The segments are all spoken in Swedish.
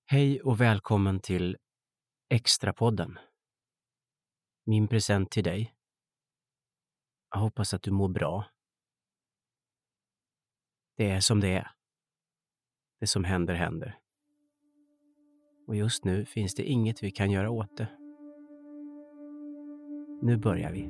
Hej och välkommen till Extrapodden. Min present till dig. Jag hoppas att du mår bra. Det är som det är. Det som händer händer. Och just nu finns det inget vi kan göra åt det. Nu börjar vi.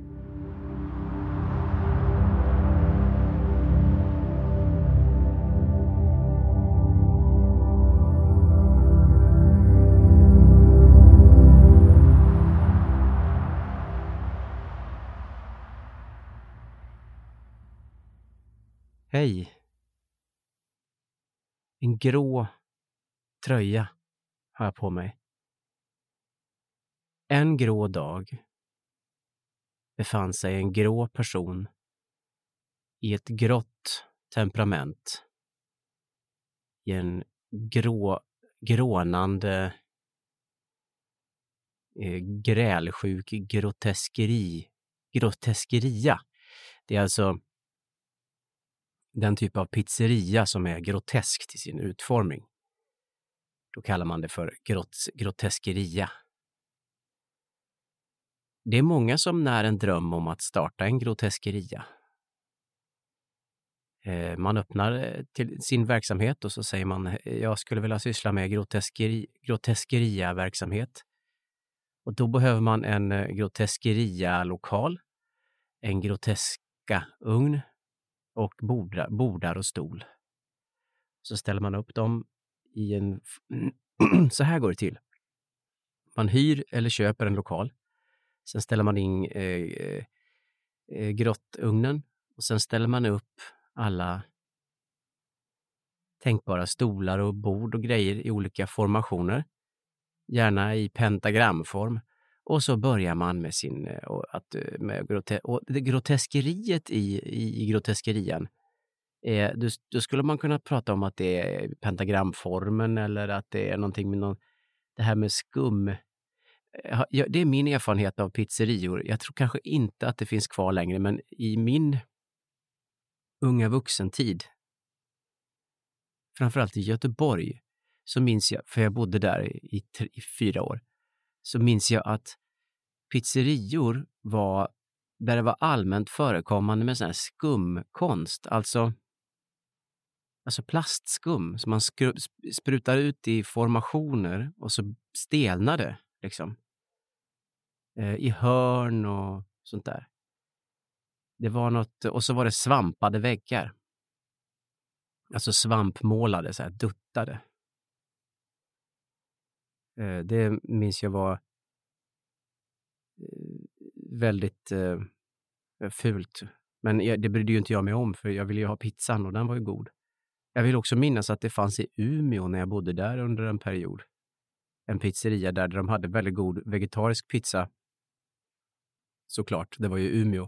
Hej. En grå tröja har jag på mig. En grå dag befann sig en grå person i ett grått temperament. I en grånande grälsjuk groteskeria. Det är alltså den typ av pizzeria som är grotesk i sin utformning. Då kallar man det för groteskeria. Det är många som när en dröm om att starta en groteskeria. Man öppnar till sin verksamhet och så säger man jag skulle vilja syssla med groteskeria-verksamhet. Och då behöver man en groteskeria-lokal, en groteska ugn och bordar och stol. Så ställer man upp dem i en... Så här går det till. Man hyr eller köper en lokal. Sen ställer man in grottugnen och sen ställer man upp alla tänkbara stolar och bord och grejer i olika formationer. Gärna i pentagramform. Och så börjar man med groteskeriet i groteskerian. Då skulle man kunna prata om att det är pentagramformen eller att det är någonting med det här med skum. Det är min erfarenhet av pizzerior. Jag tror kanske inte att det finns kvar längre, men i min unga vuxentid, framförallt i Göteborg, så minns jag, för jag bodde där i 4 år, så minns jag att pizzerior var där det var allmänt förekommande med sån här skumkonst, alltså plastskum som man sprutar ut i formationer och så stelnade liksom i hörn och sånt där. Det var något, och så var det svampade väggar. Alltså svampmålade, så här duttade. Det minns jag var väldigt fult. Men det brydde ju inte jag mig om, för jag ville ju ha pizzan och den var ju god. Jag vill också minnas att det fanns i Umeå när jag bodde där under en period. En pizzeria där de hade väldigt god vegetarisk pizza. Såklart, det var ju Umeå.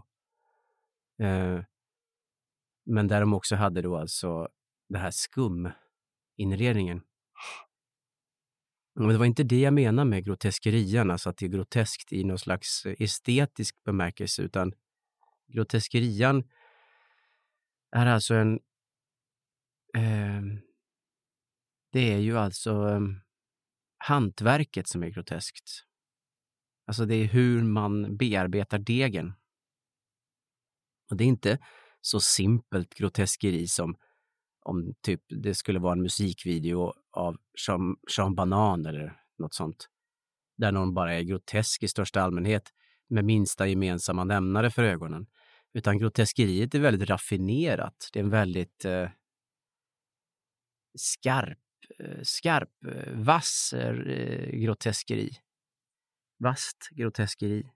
Men där de också hade då alltså det här skuminredningen. Men det var inte det jag menar med groteskerian, alltså att det är groteskt i någon slags estetisk bemärkelse, utan groteskerian är alltså det är ju alltså hantverket som är groteskt. Alltså det är hur man bearbetar degen. Och det är inte så simpelt groteskeri som om typ det skulle vara en musikvideo av Sean Banan eller något sånt. Där någon bara är grotesk i största allmänhet med minsta gemensamma nämnare för ögonen. Utan groteskeriet är väldigt raffinerat. Det är en väldigt vass groteskeri. Vasst groteskeri.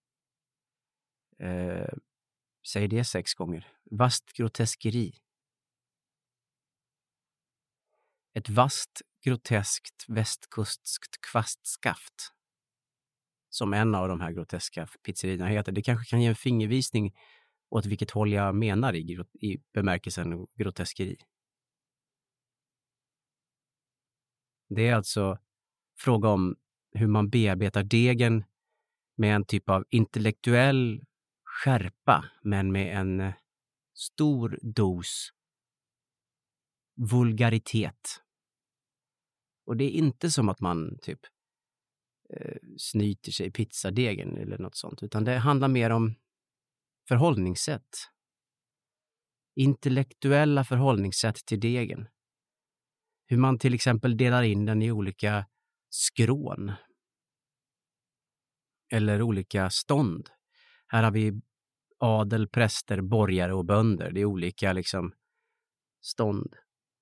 Säg det 6 gånger. Vasst groteskeri. Ett vasst, groteskt, västkustskt kvastskaft. Som en av de här groteska pizzerierna heter. Det kanske kan ge en fingervisning åt vilket håll jag menar i bemärkelsen groteskeri. Det är alltså fråga om hur man bearbetar degen med en typ av intellektuell skärpa, men med en stor dos vulgaritet. Och det är inte som att man typ snyter sig i pizzadegen eller något sånt, utan det handlar mer om förhållningssätt. Intellektuella förhållningssätt till degen. Hur man till exempel delar in den i olika skrån. Eller olika stånd. Här har vi adel, präster, borgare och bönder. Det är olika liksom stånd.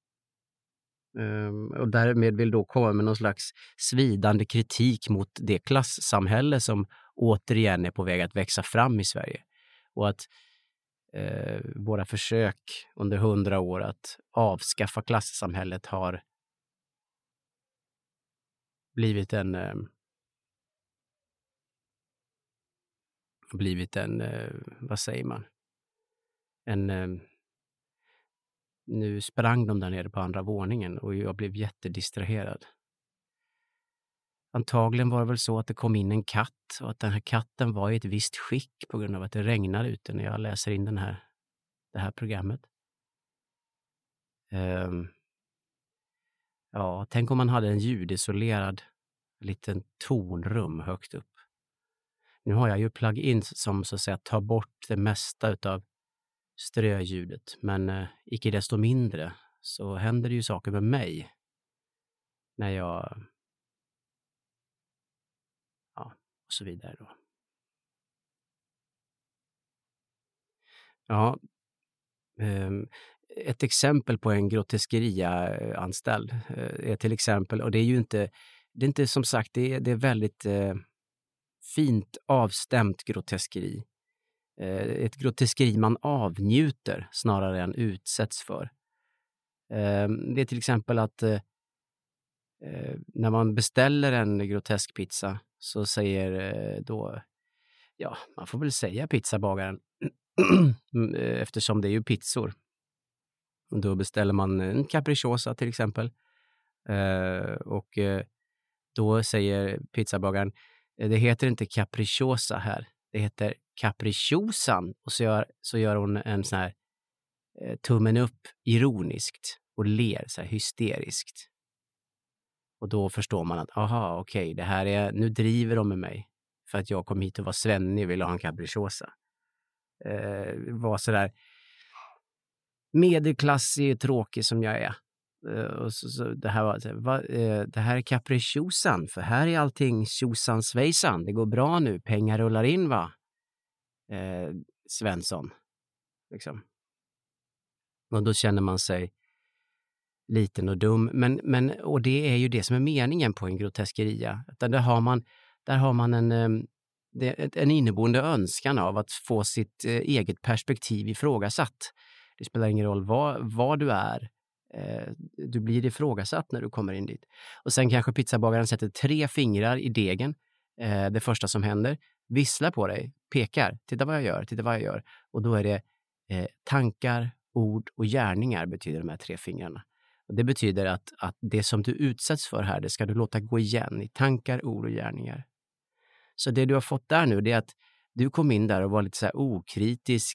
Och därmed vill då komma med någon slags svidande kritik mot det klassamhälle som återigen är på väg att växa fram i Sverige. Och att våra försök under 100 år att avskaffa klassamhället har blivit en vad säger man? Nu sprang de där nere på andra våningen och jag blev jättedistraherad. Antagligen var det väl så att det kom in en katt och att den här katten var i ett visst skick på grund av att det regnar ute när jag läser in det här programmet. Ja, tänk om man hade en ljudisolerad liten tonrum högt upp. Nu har jag ju plugins som så att säga tar bort det mesta utav ströljudet, men icke desto mindre så händer det ju saker med mig när jag och så vidare då. Ja, ett exempel på en groteskeria-anställd är till exempel, och det är inte som sagt, det är väldigt fint avstämt groteskeri. Ett groteskeri man avnjuter snarare än utsätts för. Det är till exempel att när man beställer en grotesk pizza så säger då, ja, man får väl säga pizzabagaren eftersom det är ju pizzor. Och då beställer man en capricciosa till exempel. Och då säger pizzabagaren, det heter inte capricciosa här. Det heter capricciosan. Och så gör hon en sån här tummen upp ironiskt och ler så här hysteriskt. Och då förstår man att, aha, okej, det här är, nu driver de med mig. För att jag kom hit och var svennig och ville ha en capricciosa. Var sådär medelklassig, tråkig som jag är. Och så det här var, det här är capricciosan, för här är allting tjosan svejsan. Det går bra nu, pengar rullar in va? Svensson. Liksom. Och då känner man sig liten och dum. Men och det är ju det som är meningen på en groteskeria. Där har man en inneboende önskan av att få sitt eget perspektiv ifrågasatt. Det spelar ingen roll vad du är. Du blir ifrågasatt när du kommer in dit. Och sen kanske pizzabagaren sätter 3 fingrar i degen. Det första som händer. Visslar på dig. Pekar. Titta vad jag gör. Och då är det tankar, ord och gärningar betyder de här 3 fingrarna. Och det betyder att det som du utsätts för här, det ska du låta gå igen i tankar, ord och gärningar. Så det du har fått där nu, det är att du kom in där och var lite så här okritisk.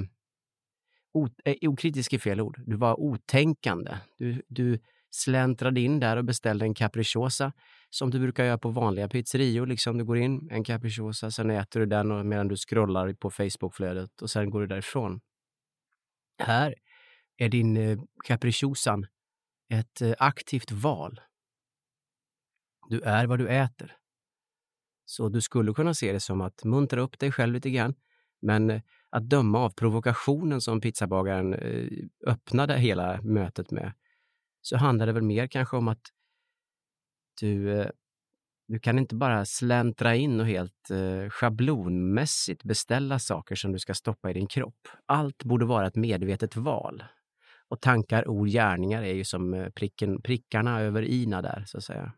Okritisk är fel ord. Du var otänkande. Du släntrade in där och beställde en capricciosa som du brukar göra på vanliga pizzerior. Liksom du går in, en capricciosa, sen äter du den medan du scrollar på Facebook-flödet och sen går du därifrån. Här är din capricciosan ett aktivt val. Du är vad du äter. Så du skulle kunna se det som att muntra upp dig själv lite grann. Men att döma av provokationen som pizzabagaren öppnade hela mötet med, så handlar det väl mer kanske om att du kan inte bara släntra in och helt schablonmässigt beställa saker som du ska stoppa i din kropp. Allt borde vara ett medvetet val. Och tankar, ord, gärningar är ju som prickarna över ina där, så att säga.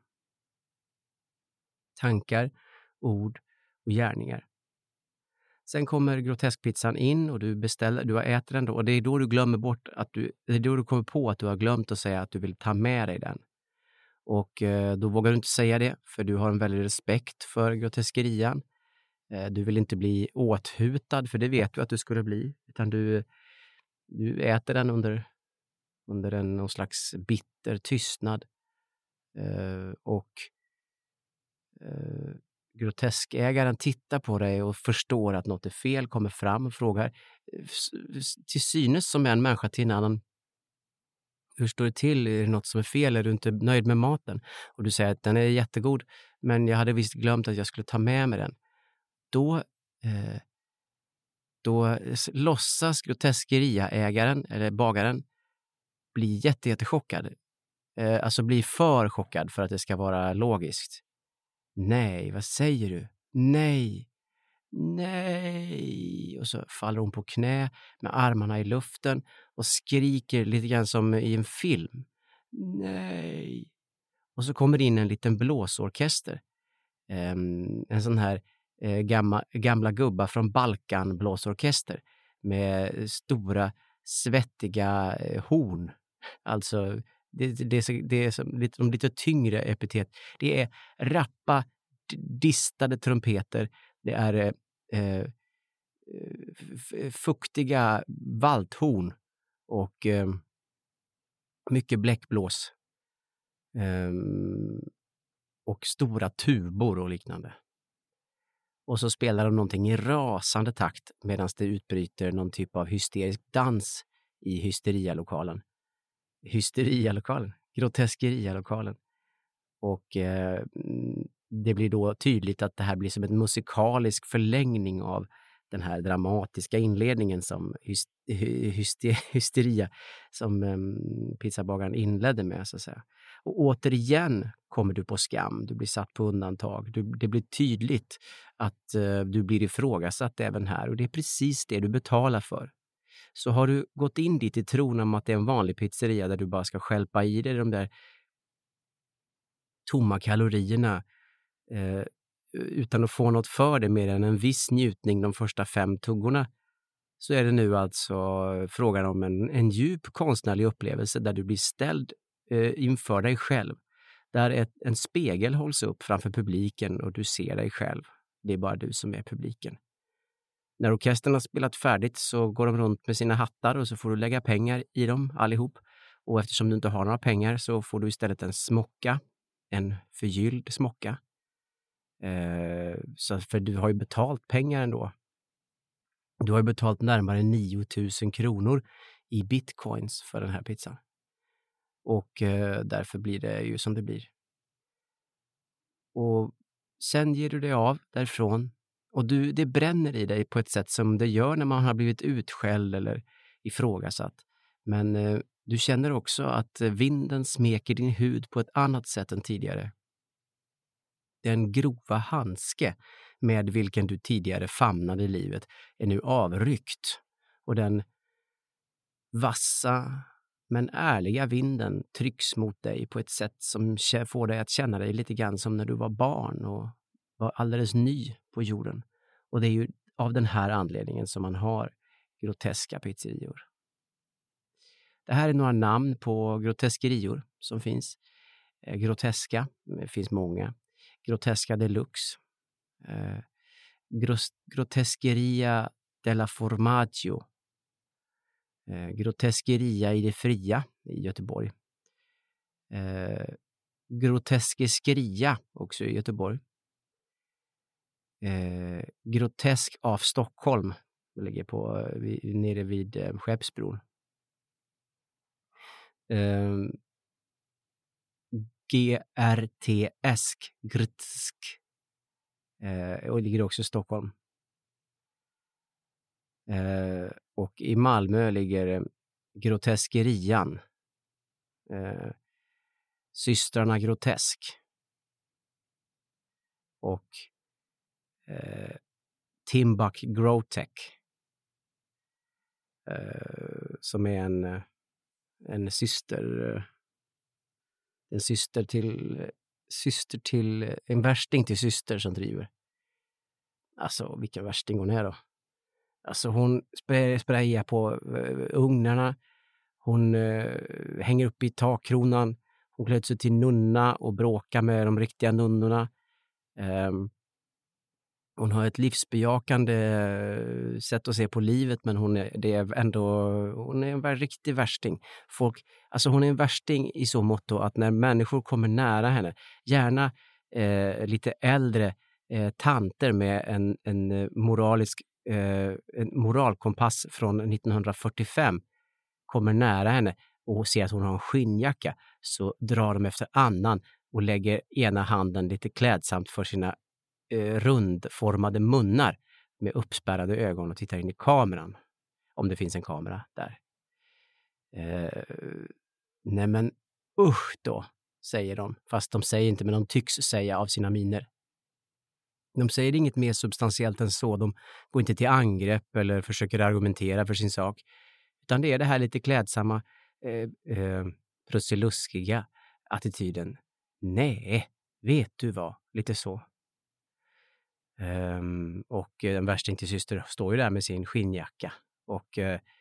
Tankar, ord och gärningar. Sen kommer groteskpizzan in och du äter den då. Och det är då du glömmer bort det är då du kommer på att du har glömt att säga att du vill ta med dig den. Och då vågar du inte säga det, för du har en väldig respekt för groteskerian. Du vill inte bli åthutad, för det vet du att du skulle bli. Utan du äter den under någon slags bitter tystnad. Och groteskägaren tittar på dig och förstår att något är fel, kommer fram och frågar till synes som en människa till en annan: hur står det till? Är det något som är fel? Är du inte nöjd med maten? Och du säger att den är jättegod, men jag hade visst glömt att jag skulle ta med mig den. Då låtsas groteskeriaägaren eller bagaren bli jättechockad. Alltså bli för chockad för att det ska vara logiskt. Nej, vad säger du? Nej, nej. Och så faller hon på knä med armarna i luften och skriker lite grann som i en film. Nej. Och så kommer in en liten blåsorkester. En sån här gamla gubbar från Balkan blåsorkester med stora svettiga horn. Alltså det är som lite tyngre epitet. Det är rappa, distade trumpeter. Det är fuktiga valthorn och mycket bläckblås. Och stora tubor och liknande. Och så spelar de någonting i rasande takt medan det utbryter någon typ av hysterisk dans i hysterialokalen. Groteskerialokalen. Och det blir då tydligt att det här blir som en musikalisk förlängning av den här dramatiska inledningen som hysteria som pizzabagaren inledde med, så att säga. Och återigen kommer du på skam, du blir satt på undantag. Det blir tydligt att du blir ifrågasatt även här, och det är precis det du betalar för. Så har du gått in dit i tron om att det är en vanlig pizzeria där du bara ska stjälpa i dig de där tomma kalorierna utan att få något för det mer än en viss njutning de första 5 tuggorna, så är det nu alltså frågan om en djup konstnärlig upplevelse där du blir ställd inför dig själv. Där en spegel hålls upp framför publiken och du ser dig själv. Det är bara du som är publiken. När orkestern har spelat färdigt så går de runt med sina hattar och så får du lägga pengar i dem allihop. Och eftersom du inte har några pengar så får du istället en smocka, en förgylld smocka. Så för du har ju betalt pengar ändå. Du har ju betalt närmare 9 000 kronor i bitcoins för den här pizzan. Och därför blir det ju som det blir. Och sen ger du dig av därifrån. Och det bränner i dig på ett sätt som det gör när man har blivit utskälld eller ifrågasatt. Men du känner också att vinden smeker din hud på ett annat sätt än tidigare. Den grova handske med vilken du tidigare famnade livet är nu avryckt. Och den vassa men ärliga vinden trycks mot dig på ett sätt som får dig att känna dig lite grann som när du var barn och var alldeles ny på jorden. Och det är ju av den här anledningen som man har groteska pizzerior. Det här är några namn på groteskerior som finns. Groteska, det finns många. Groteska Deluxe. Groteskeria della Formaggio. Groteskeria i det fria i Göteborg. Groteskeria också i Göteborg. Grotesk av Stockholm. Det ligger nere vid Skeppsbron. GRTS, Grtsk, och ligger också i Stockholm. Och i Malmö ligger Groteskerian, Systrarna Grotesk och Timbuk Grotech, som är en syster till en värsting till syster som driver. Alltså vilken värsting hon är då. Alltså hon sprayar på ugnarna. Hon hänger upp i takkronan. Hon klär sig till nunna och bråkar med de riktiga nunnorna. Hon har ett livsbejakande sätt att se på livet, men hon är en riktig värsting. Alltså hon är en värsting i så motto att när människor kommer nära henne, gärna lite äldre tanter med en moralkompass från 1945 kommer nära henne och ser att hon har en skinnjacka, så drar de efter annan och lägger ena handen lite klädsamt för sina rundformade munnar med uppspärrade ögon och tittar in i kameran, om det finns en kamera där. Nej men usch då, säger de. Fast de säger inte, men de tycks säga av sina miner. De säger inget mer substantiellt än så. De går inte till angrepp eller försöker argumentera för sin sak. Utan det är det här lite klädsamma, prussiluskiga attityden. Nej, vet du vad? Lite så. Och en värsting till syster står ju där med sin skinnjacka och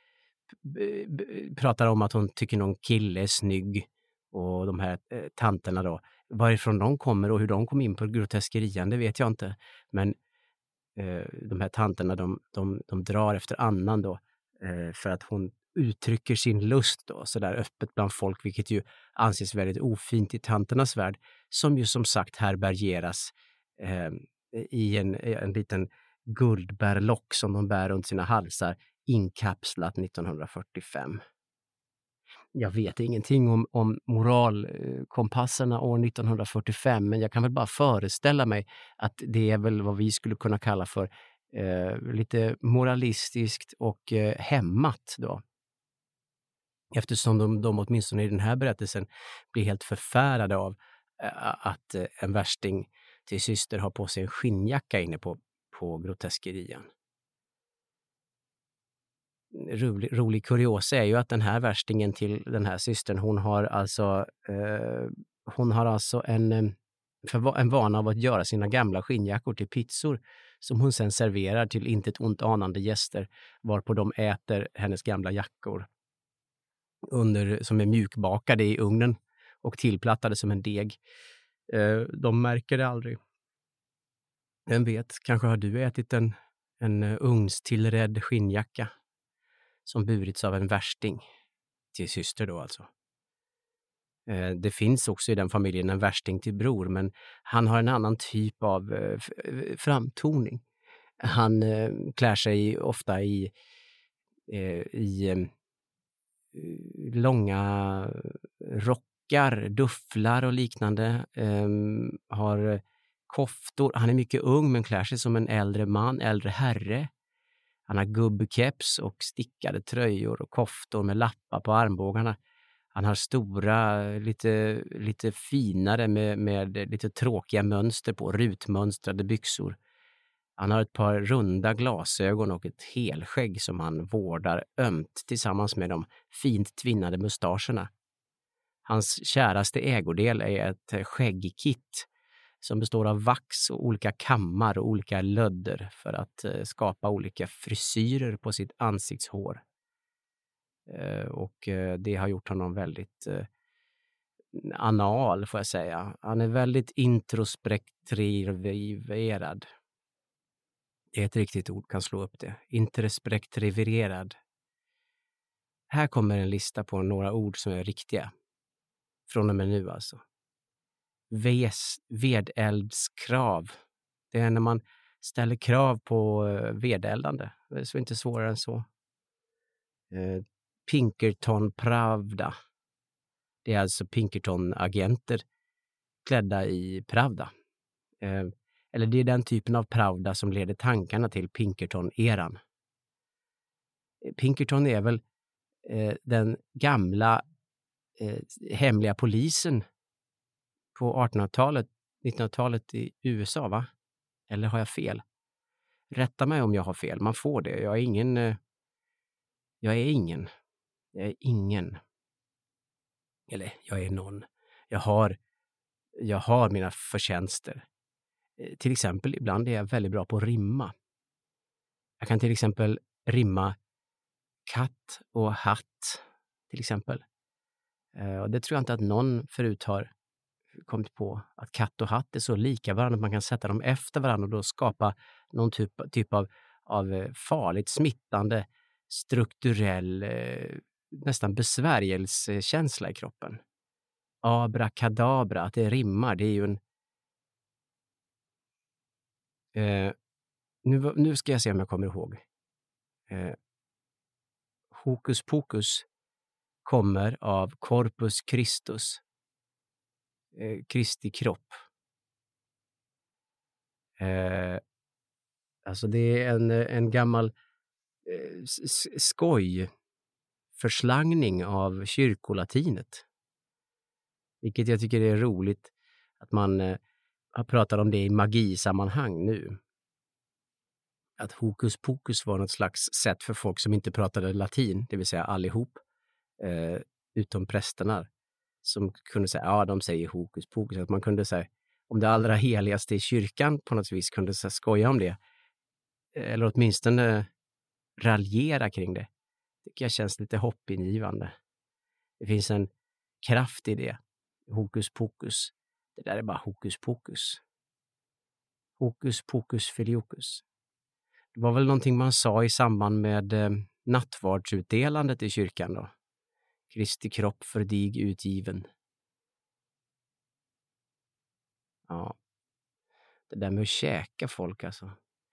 pratar om att hon tycker någon kille är snygg, och de här tanterna då, varifrån de kommer och hur de kom in på groteskerian, det vet jag inte, men de här tanterna de drar efter annan då för att hon uttrycker sin lust då så där öppet bland folk, vilket ju anses väldigt ofint i tanternas värld, som ju som sagt härbärgeras i en liten guldbärlock som de bär runt sina halsar, inkapslat 1945. Jag vet ingenting om moralkompasserna år 1945, men jag kan väl bara föreställa mig att det är väl vad vi skulle kunna kalla för lite moralistiskt och hämmat då. Eftersom de åtminstone i den här berättelsen blir helt förfärade av att en värsting till syster har på sig en skinnjacka inne på groteskerian. Rolig kuriosa är ju att den här värstingen till den här systern, hon har alltså en vana av att göra sina gamla skinnjackor till pizzor som hon sen serverar till intet ont anande gäster, varpå de äter hennes gamla jackor som är mjukbakade i ugnen och tillplattade som en deg. De märker det aldrig. Vem vet, kanske har du ätit en ugnstillredd skinnjacka som burits av en värsting till syster då alltså. Det finns också i den familjen en värsting till bror, men han har en annan typ av framtoning. Han klär sig ofta i långa rockar, dufflar och liknande. Har koftor. Han är mycket ung men klär sig som en äldre herre. Han har gubbkeps och stickade tröjor och koftor med lappar på armbågarna. Han har stora, lite finare med lite tråkiga mönster på, rutmönstrade byxor. Han har ett par runda glasögon och ett helskägg som han vårdar ömt tillsammans med de fint tvinnade mustascherna. Hans käraste ägodel är ett skäggkit som består av vax och olika kammar och olika lödder för att skapa olika frisyrer på sitt ansiktshår. Och det har gjort honom väldigt anal, får jag säga. Han är väldigt introspektiverad. Det är ett riktigt ord, kan slå upp det. Introspektiverad. Här kommer en lista på några ord som är riktiga. Från och med nu alltså. Vedeldskrav. Det är när man ställer krav på vedeldande. Det är så inte svårare än så. Pinkerton-pravda. Det är alltså Pinkerton-agenter klädda i pravda. Eller det är den typen av pravda som leder tankarna till Pinkerton-eran. Pinkerton är väl den gamla hemliga polisen på 1800-talet, 1900-talet i USA, va? Eller har jag fel? Rätta mig om jag har fel. Man får det. Jag är ingen. Eller jag är någon. Jag har mina förtjänster. Till exempel, ibland är jag väldigt bra på att rimma. Jag kan till exempel rimma katt och hatt, till exempel. Och det tror jag inte att någon förut har kommit på, att katt och hatt är så lika varandra att man kan sätta dem efter varandra och då skapa någon typ av farligt smittande strukturell nästan besvärjelsekänsla i kroppen. Abrakadabra, att det rimmar, det är ju en... Nu ska jag se om jag kommer ihåg. Hokus pokus kommer av Corpus Christus, Kristi kropp. Alltså det är en gammal förslangning av kyrkolatinet. Vilket jag tycker är roligt att man pratar om det i magisammanhang nu. Att hokus pokus var något slags sätt för folk som inte pratade latin, det vill säga allihop, utom prästerna, som kunde säga, ja, de säger hokus pokus. Att man kunde säga, om det allra heligaste i kyrkan på något vis kunde så skoja om det, eller åtminstone raljera kring det. Det tycker jag känns lite hoppingivande. Det finns en kraft i det. Hokus pokus. Det där är bara hokus pokus. Hokus pokus filiokus. Det var väl någonting man sa i samband med nattvardsutdelandet i kyrkan då. Kristi kropp för dig utgiven. Ja. Det där med att käka folk alltså.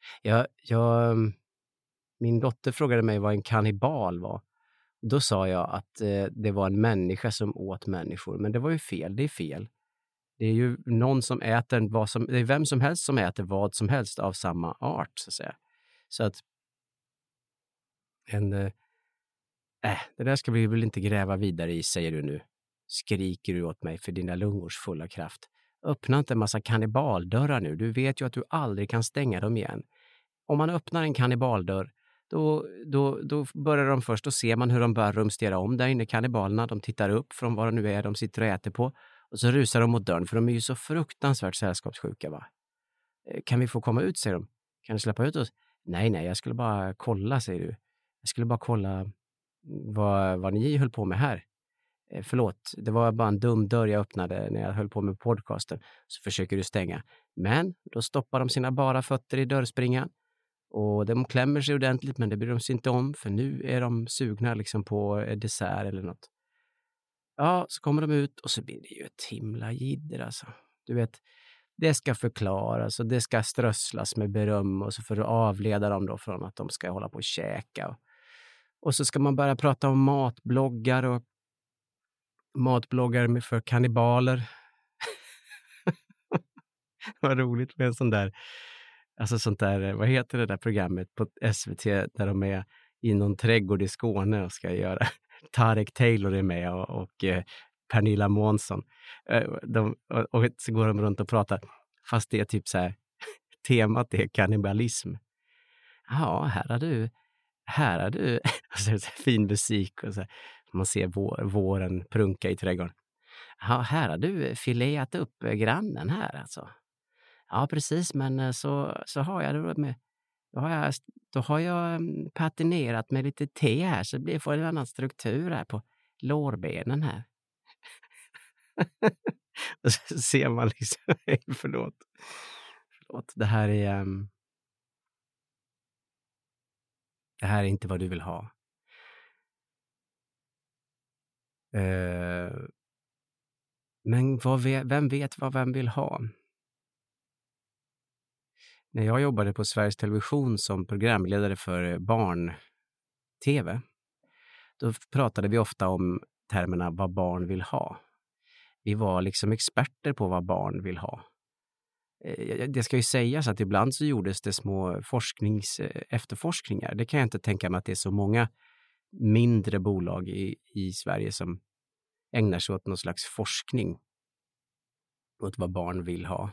Min dotter frågade mig vad en kannibal var. Då sa jag att det var en människa som åt människor. Men det var ju fel, det är fel. Det är ju någon som äter det är vem som helst som äter vad som helst av samma art, så att säga. Så att det där ska vi väl inte gräva vidare i, säger du nu. Skriker du åt mig för dina lungors fulla kraft. Öppna inte en massa kannibaldörrar nu. Du vet ju att du aldrig kan stänga dem igen. Om man öppnar en kannibaldörr, då börjar de först, och ser man hur de börjar rumstera om där inne, kannibalerna. De tittar upp från vad det nu är de sitter och äter på. Och så rusar de mot dörren, för de är ju så fruktansvärt sällskapssjuka, va? Kan vi få komma ut, säger de. Kan du släppa ut oss? Nej, jag skulle bara kolla, säger du. Jag skulle bara kolla vad ni höll på med här. Förlåt, det var bara en dum dörr jag öppnade när jag höll på med podcasten. Så försöker du stänga. Men då stoppar de sina bara fötter i dörrspringan. Och de klämmer sig ordentligt, men det bryr de sig inte om. För nu är de sugna liksom på dessert eller något. Ja, så kommer de ut och så blir det ju ett himla jidder alltså. Du vet, det ska förklaras och det ska strösslas med beröm, och så för att avleda dem då från att de ska hålla på och käka. Och så ska man börja prata om matbloggar för kannibaler. Vad roligt med en sån där, alltså sånt där, vad heter det där programmet på SVT där de är i någon trädgård i Skåne och ska göra, Tarek Taylor är med och Pernilla Månsson. Och så går de runt och pratar, fast det är typ så här, temat är kannibalism. Ja, här har du alltså, fin musik och så här, man ser våren prunka i trädgården. Ja, här har du fileat upp grannen här alltså. Ja, precis, men så har jag det med. Då har jag patinerat med lite te här, så det får en annan struktur här på lårbenen här. Och så ser man liksom, förlåt. Det här är inte vad du vill ha. Men vem vet vad vem vill ha? När jag jobbade på Sveriges Television som programledare för barn-tv, då pratade vi ofta om termerna vad barn vill ha. Vi var liksom experter på vad barn vill ha. Det ska ju sägas att ibland så gjordes det små efterforskningar. Det kan jag inte tänka mig att det är så många mindre bolag i Sverige som ägnar sig åt någon slags forskning åt vad barn vill ha.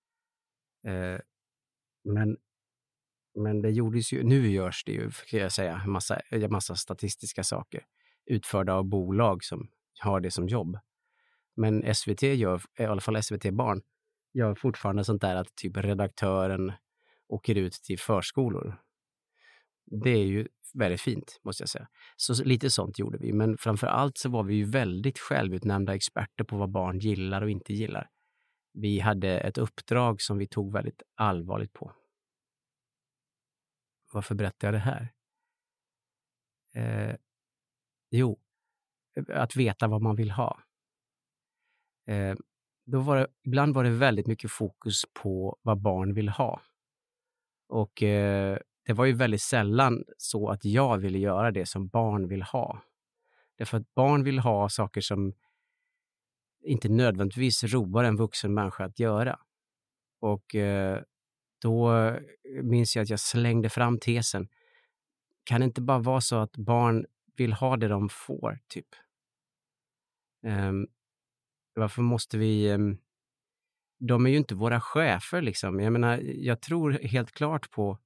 Men det gjordes ju, nu görs det ju, kan jag säga, massa statistiska saker utförda av bolag som har det som jobb. Men SVT gör, i alla fall SVT Barn, gör fortfarande sånt där att typ redaktören åker ut till förskolor. Det är ju väldigt fint, måste jag säga. Så lite sånt gjorde vi, men framför allt så var vi ju väldigt självutnämnda experter på vad barn gillar och inte gillar. Vi hade ett uppdrag som vi tog väldigt allvarligt på. Varför berättar jag det här? Jo, att veta vad man vill ha. Eh, ibland var det väldigt mycket fokus på vad barn vill ha. Och det var ju väldigt sällan så att jag ville göra det som barn vill ha. Därför att barn vill ha saker som inte nödvändigtvis roar en vuxen människa att göra. Och då minns jag att jag slängde fram tesen. Kan det inte bara vara så att barn vill ha det de får, typ? Varför måste vi... de är ju inte våra chefer, liksom. Jag menar, jag tror helt klart på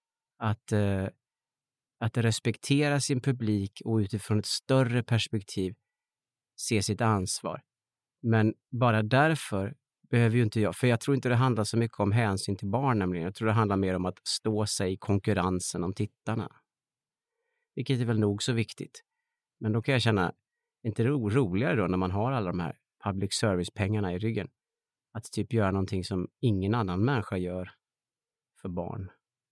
att respektera sin publik och utifrån ett större perspektiv se sitt ansvar. Men bara därför behöver ju inte jag, för jag tror inte det handlar så mycket om hänsyn till barn nämligen. Jag tror det handlar mer om att stå sig i konkurrensen om tittarna. Vilket är väl nog så viktigt. Men då kan jag känna, inte roligare då när man har alla de här public service-pengarna i ryggen. Att typ göra någonting som ingen annan människa gör för barn.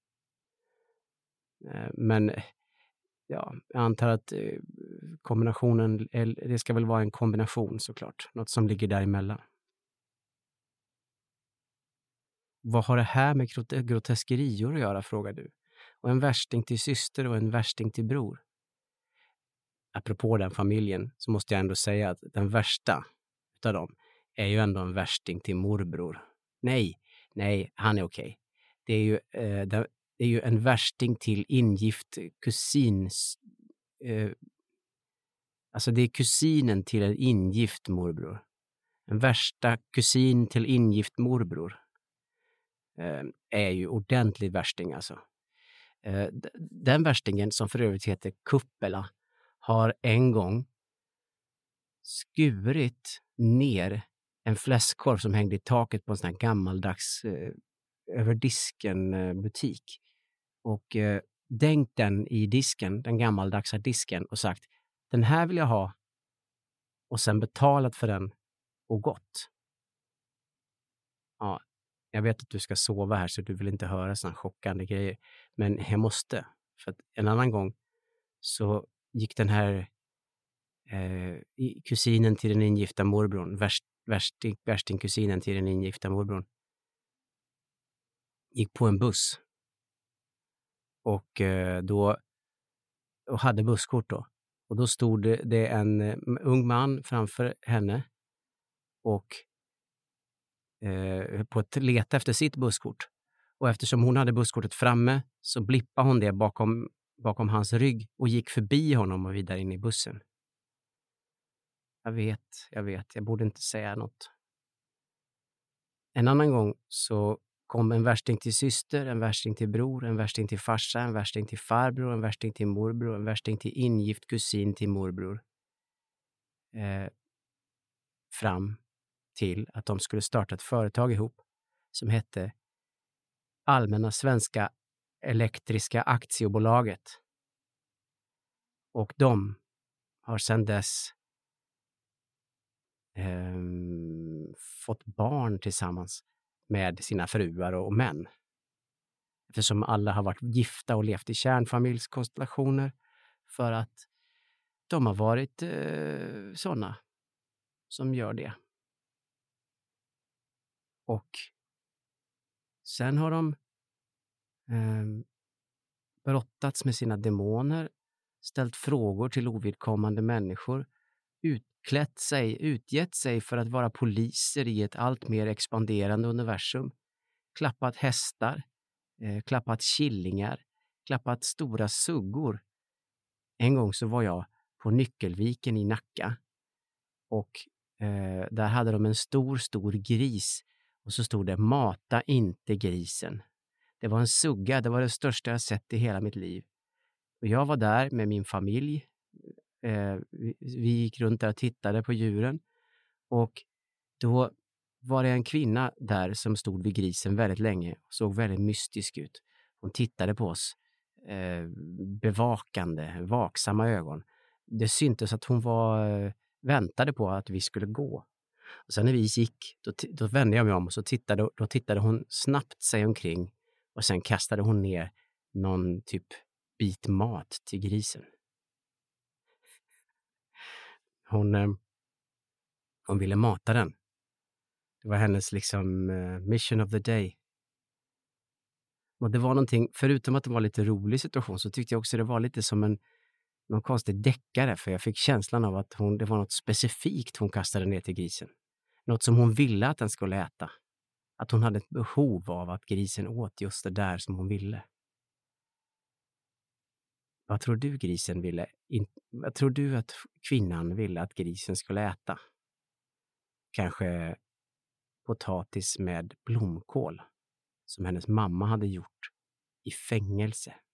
Men ja, jag antar att kombinationen, det ska väl vara en kombination såklart. Något som ligger däremellan. Vad har det här med groteskerior att göra, frågar du? Och en värsting till syster och en värsting till bror. Apropå den familjen så måste jag ändå säga att den värsta utav dem är ju ändå en värsting till morbror. Nej, han är okej. Det är ju en värsting till ingift kusin. Alltså det är kusinen till en ingift morbror. En värsta kusin till ingift morbror. Är ju ordentlig värsting alltså. Den värstingen, som för övrigt heter Kuppela, har en gång skurit ner en fläskkorv som hängde i taket på en sån här gammaldags över disken butik. Och dänkt den i disken, den gammaldagsa disken, och sagt, den här vill jag ha. Och sen betalat för den och gått. Ja, jag vet att du ska sova här så du vill inte höra såna chockande grejer. Men jag måste. För att en annan gång så gick den här kusinen till den ingifta morbrorn, värstingkusinen till den ingifta morbrorn, gick på en buss. Och hade busskort då. Och då stod det en ung man framför henne och på att leta efter sitt busskort. Och eftersom hon hade busskortet framme så blippade hon det bakom hans rygg och gick förbi honom och vidare in i bussen. Jag vet, jag borde inte säga något. En annan gång så kom en värsting till syster, en värsting till bror, en värsting till farsa, en värsting till farbror, en värsting till morbror, en värsting till ingift kusin till morbror. Fram till att de skulle starta ett företag ihop som hette Allmänna Svenska Elektriska Aktiebolaget. Och de har sedan dess fått barn tillsammans med sina fruar och män. Eftersom alla har varit gifta och levt i kärnfamiljskonstellationer, för att de har varit sådana som gör det. Och sen har de brottats med sina demoner, ställt frågor till ovidkommande människor, utgett sig för att vara poliser i ett allt mer expanderande universum, klappat hästar, klappat killingar, klappat stora suggor. En gång så var jag på Nyckelviken i Nacka och där hade de en stor gris och så stod det mata inte grisen. Det var en sugga, det var det största jag sett i hela mitt liv. Och jag var där med min familj. Vi gick runt där och tittade på djuren och då var det en kvinna där som stod vid grisen väldigt länge och såg väldigt mystisk ut. Hon tittade på oss bevakande, vaksamma ögon. Det syntes att hon väntade på att vi skulle gå. Och sen när vi gick, då vände jag mig om och så tittade hon snabbt sig omkring och sen kastade hon ner någon typ bit mat till grisen. Hon ville mata den. Det var hennes liksom mission of the day. Och det var någonting, förutom att det var lite rolig situation, så tyckte jag också det var lite som någon konstig deckare, för jag fick känslan av att det var något specifikt hon kastade ner till grisen. Något som hon ville att den skulle äta. Att hon hade ett behov av att grisen åt just det där som hon ville. Vad tror du grisen ville? Vad tror du att kvinnan ville att grisen skulle äta? Kanske potatis med blomkål som hennes mamma hade gjort i fängelse.